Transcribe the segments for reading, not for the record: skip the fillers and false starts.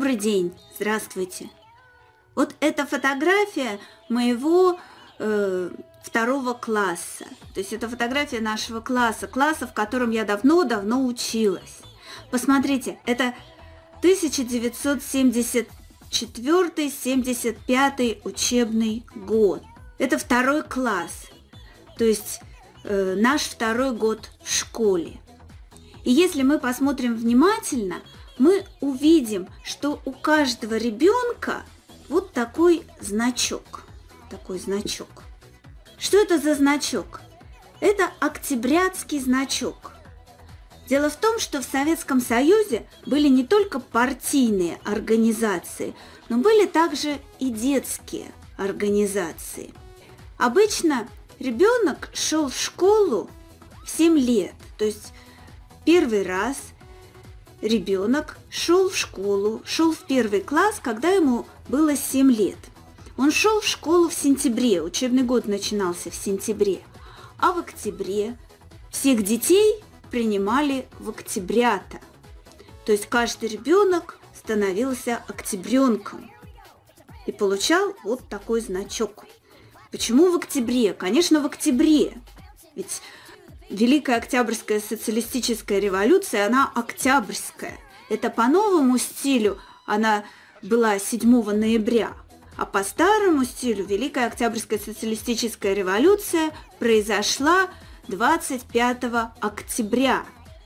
Добрый день, здравствуйте. Вот эта фотография моего второго класса. То есть это фотография нашего класса, в котором я давно-давно училась. Посмотрите, это 1974-75 учебный год. Это второй класс, то есть наш второй год в школе. И если мы посмотрим внимательно, мы увидим, что у каждого ребенка вот такой значок. Что это за значок? Это октябрятский значок. Дело в том, что в Советском Союзе были не только партийные организации, но были также и детские организации. Обычно ребенок шел в школу в 7 лет, то есть первый раз ребенок шел в школу, шел в первый класс, когда ему было 7 лет. Он шел в школу в сентябре, учебный год начинался в сентябре, а в октябре всех детей принимали в октябрята. То есть каждый ребенок становился октябренком и получал вот такой значок. Почему в октябре? Конечно, в октябре. Ведь Великая Октябрьская социалистическая революция, она октябрьская. Это по новому стилю она была 7 ноября, а по старому стилю Великая Октябрьская социалистическая революция произошла 25 октября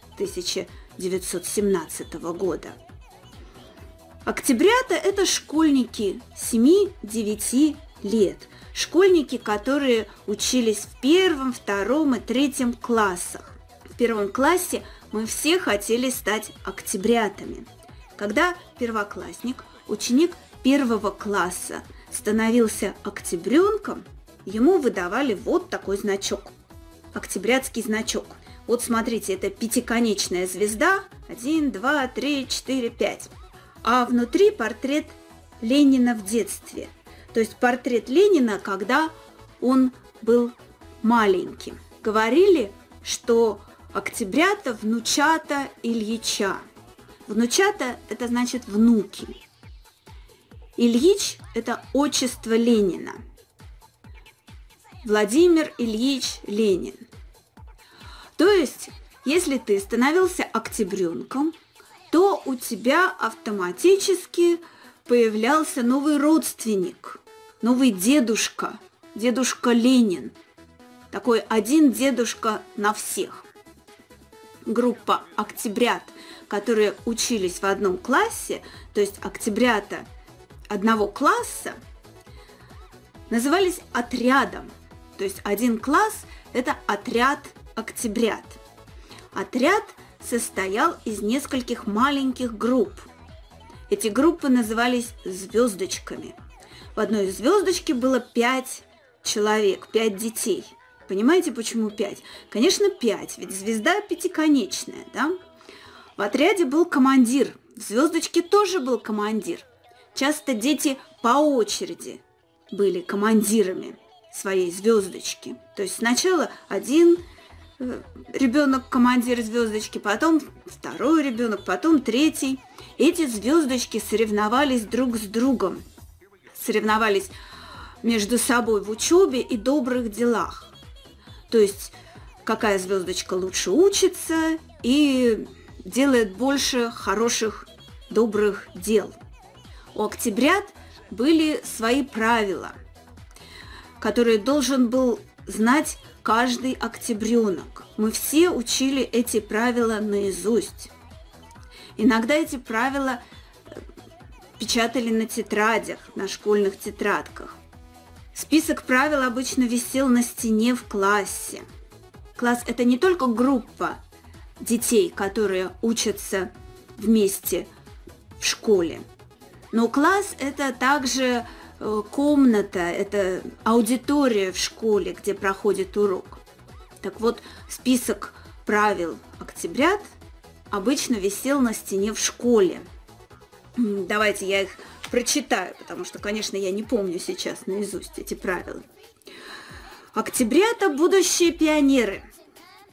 1917 года. Октябрята – это школьники 7-9 лет. Школьники, которые учились в 1, 2 и 3 классах. В 1 классе мы все хотели стать октябрятами. Когда первоклассник, ученик 1 класса, становился октябренком, ему выдавали вот такой значок. Октябрятский значок. Вот смотрите, это пятиконечная звезда. 1, 2, 3, 4, 5. А внутри портрет Ленина в детстве. То есть портрет Ленина, когда он был маленьким. Говорили, что октябрята – внучата Ильича. Внучата – это значит внуки. Ильич – это отчество Ленина. Владимир Ильич Ленин. То есть, если ты становился октябренком, то у тебя автоматически появлялся новый родственник, новый дедушка, дедушка Ленин. Такой один дедушка на всех. Группа октябрят, которые учились в одном классе, то есть октябрята одного класса, назывались отрядом. То есть один класс – это отряд октябрят. Отряд состоял из нескольких маленьких групп. Эти группы назывались звездочками. В одной звездочке было 5 человек, 5 детей. Понимаете, почему 5? Конечно, 5, ведь звезда пятиконечная, да? В отряде был командир, в звездочке тоже был командир. Часто дети по очереди были командирами своей звездочки. То есть сначала один ребенок командир звездочки, потом второй ребенок, потом третий. Эти звездочки соревновались друг с другом, соревновались между собой в учебе и добрых делах. То есть какая звездочка лучше учится и делает больше хороших добрых дел. У октябрят были свои правила, которые должен был знать каждый октябренок. Мы все учили эти правила наизусть. Иногда эти правила печатали на тетрадях, на школьных тетрадках. Список правил обычно висел на стене в классе. Класс – это не только группа детей, которые учатся вместе в школе, но класс – это также комната, это аудитория в школе, где проходит урок. Так вот, список правил октябрят обычно висел на стене в школе. Давайте я их прочитаю, потому что, конечно, я не помню сейчас наизусть эти правила. Октябрята – будущие пионеры.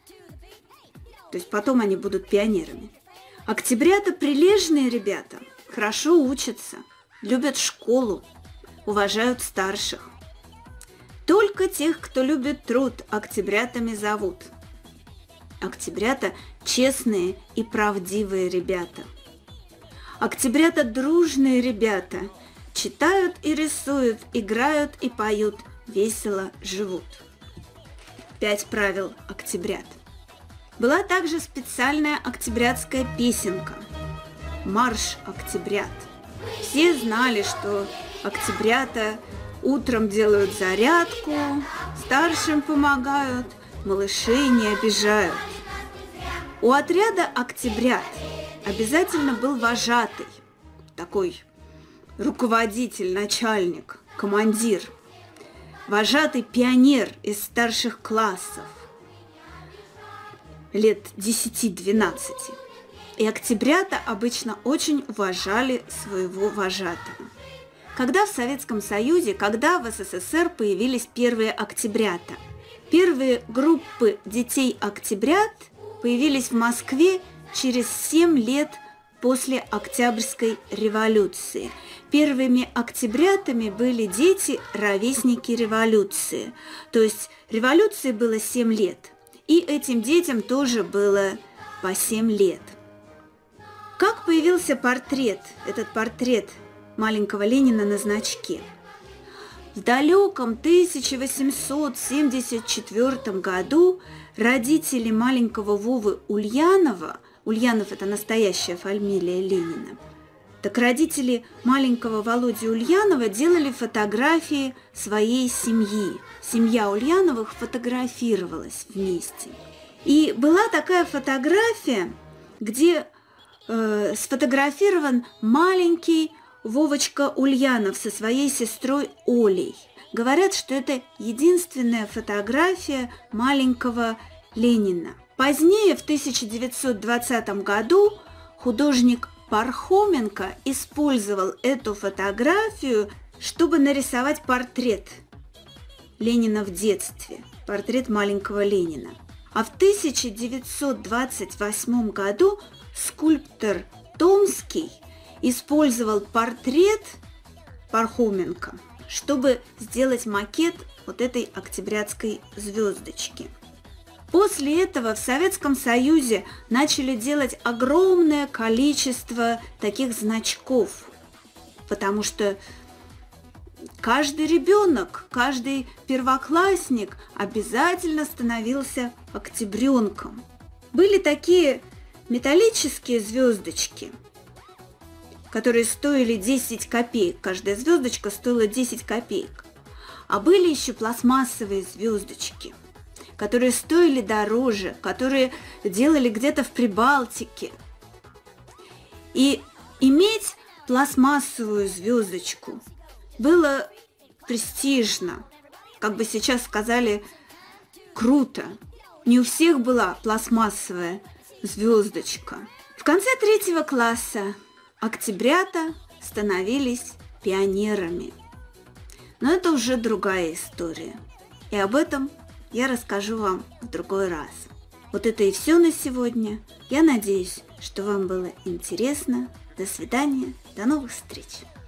То есть потом они будут пионерами. Октябрята – прилежные ребята, хорошо учатся, любят школу, уважают старших. Только тех, кто любит труд, октябрятами зовут. Октябрята – честные и правдивые ребята. Октябрята – дружные ребята, читают и рисуют, играют и поют, весело живут. 5 правил октябрят. Была также специальная октябрятская песенка «Марш октябрят». Все знали, что октябрята утром делают зарядку, старшим помогают, малышей не обижают. У отряда октябрят обязательно был вожатый, такой руководитель, начальник, командир. Вожатый пионер из старших классов, лет 10-12. И октябрята обычно очень уважали своего вожатого. Когда в Советском Союзе, когда в СССР появились первые октябрята? Первые группы детей-октябрят появились в Москве через 7 лет после Октябрьской революции. Первыми октябрятами были дети, ровесники революции. То есть революции было 7 лет, и этим детям тоже было по 7 лет. Как появился портрет, этот портрет маленького Ленина на значке? В далеком 1874 году родители маленького Вовы Ульянова, Ульянов – это настоящая фамилия Ленина, так родители маленького Володи Ульянова делали фотографии своей семьи. Семья Ульяновых фотографировалась вместе. И была такая фотография, где сфотографирован маленький Вовочка Ульянов со своей сестрой Олей. Говорят, что это единственная фотография маленького Ленина. Позднее, в 1920 году, художник Пархоменко использовал эту фотографию, чтобы нарисовать портрет Ленина в детстве, портрет маленького Ленина. А в 1928 году скульптор Томский использовал портрет Пархоменко, чтобы сделать макет вот этой октябрятской звездочки. После этого в Советском Союзе начали делать огромное количество таких значков, потому что каждый ребенок, каждый первоклассник обязательно становился октябренком. Были такие металлические звездочки, которые стоили 10 копеек. Каждая звездочка стоила 10 копеек. А были еще пластмассовые звездочки, которые стоили дороже, которые делали где-то в Прибалтике. И иметь пластмассовую звездочку было престижно, как бы сейчас сказали, круто. Не у всех была пластмассовая звездочка. В конце 3 класса октябрята становились пионерами. Но это уже другая история. И об этом я расскажу вам в другой раз. Вот это и все на сегодня. Я надеюсь, что вам было интересно. До свидания, до новых встреч.